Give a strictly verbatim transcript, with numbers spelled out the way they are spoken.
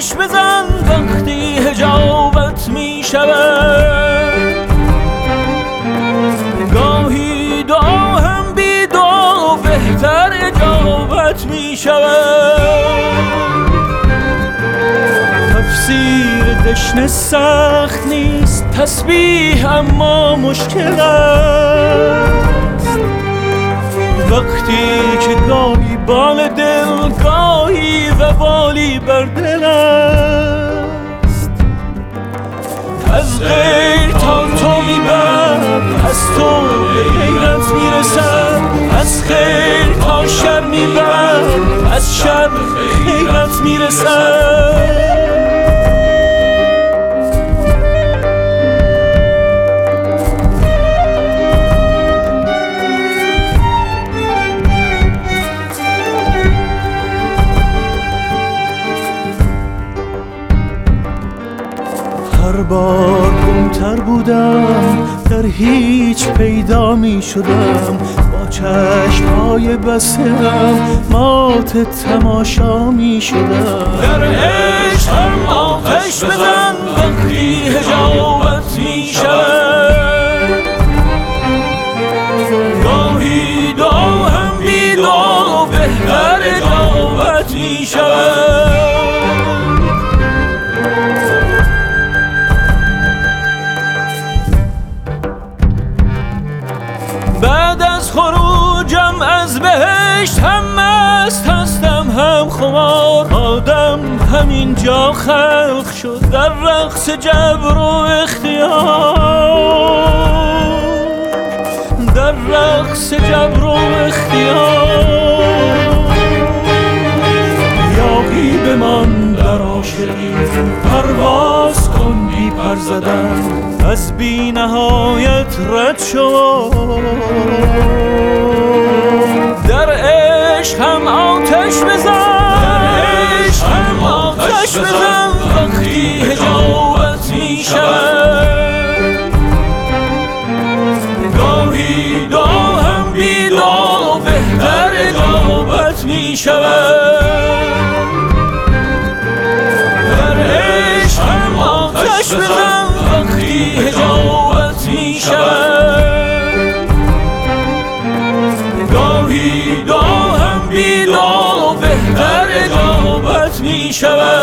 آتش بزن وقتی حجابت می شود. گاهی دعا هم بی دعا بهتر اجابت می شود. تفسیر دشنه سخت نیست، تسبیح اما مشکل است. وقتی که گاهی بال دل، گاهی وبالی بر دل است. از غیر تا تو میبرد، از تو به غیرت میرسد. از خیر تا شر میبرد، از شر به غیرت میرسد. هر بار گمتر بودم، در هیچ پیدا می شدم. با چشمهای بسته‌ام مات تماشا می شدم. در عشق هم آتش بزن وقتی حجابت می شود. گاهی دعا هم بی دعا بهتر اجابت می شود. بعد از خروجم از بهشت هم مست هستم هم خمار. آدم همینجا خلق شد در رقص جبر و اختیار. در رقص جبر و اختیار. یاقی بمان در عاشقی، پرواز کن بی پر زدن. از بی نهایت رد شو. در عشق هم آتش بزن. در عشق هم آتش بزن وقتی حجابت می شود. گاهی دعا هم بی دعا بهتر اجابت می شود. در عشق هم آتش بزن وقتی حجابت می شود. گاهی دعا هم بی دعا بهتر اجابت می شود.